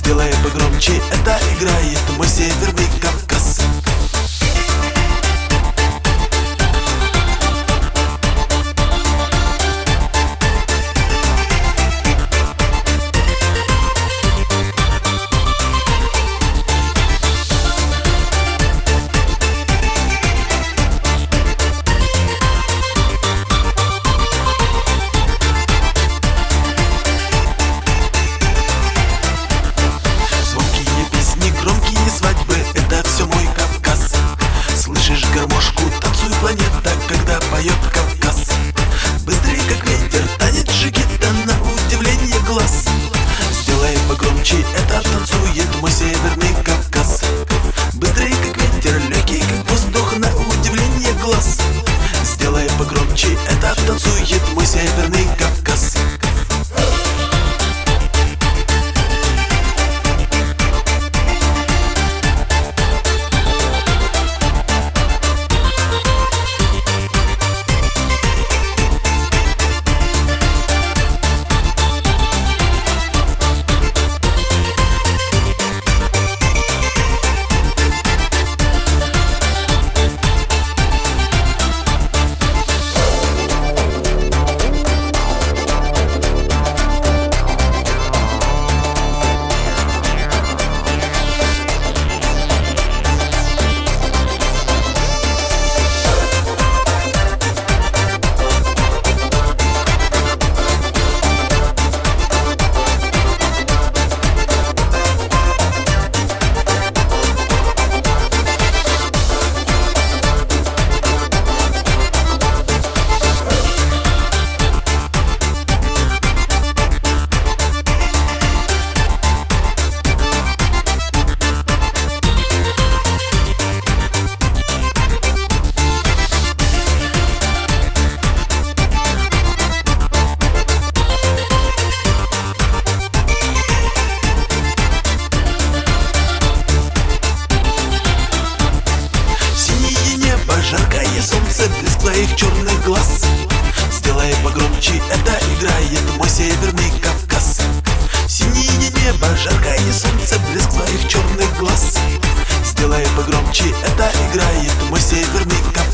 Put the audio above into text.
Сделай погромче, это играет мой Северный Кавказ. Гармошку, танцуй, планета, когда поет Кавказ. Быстрее, как ветер, танец джигита, на удивление глаз. Сделай погромче, это танцует мой Северный Кавказ. Быстрее, как ветер, легкий, как воздух, на удивление глаз. Сделай погромче, это танцует мой Северный Кавказ. Жаркое солнце, блеск твоих черных глаз. Сделай погромче, это играет мой Северный Кавказ. Синее небо, жаркое солнце, блеск твоих черных глаз. Сделай погромче, это играет мой Северный Кавказ.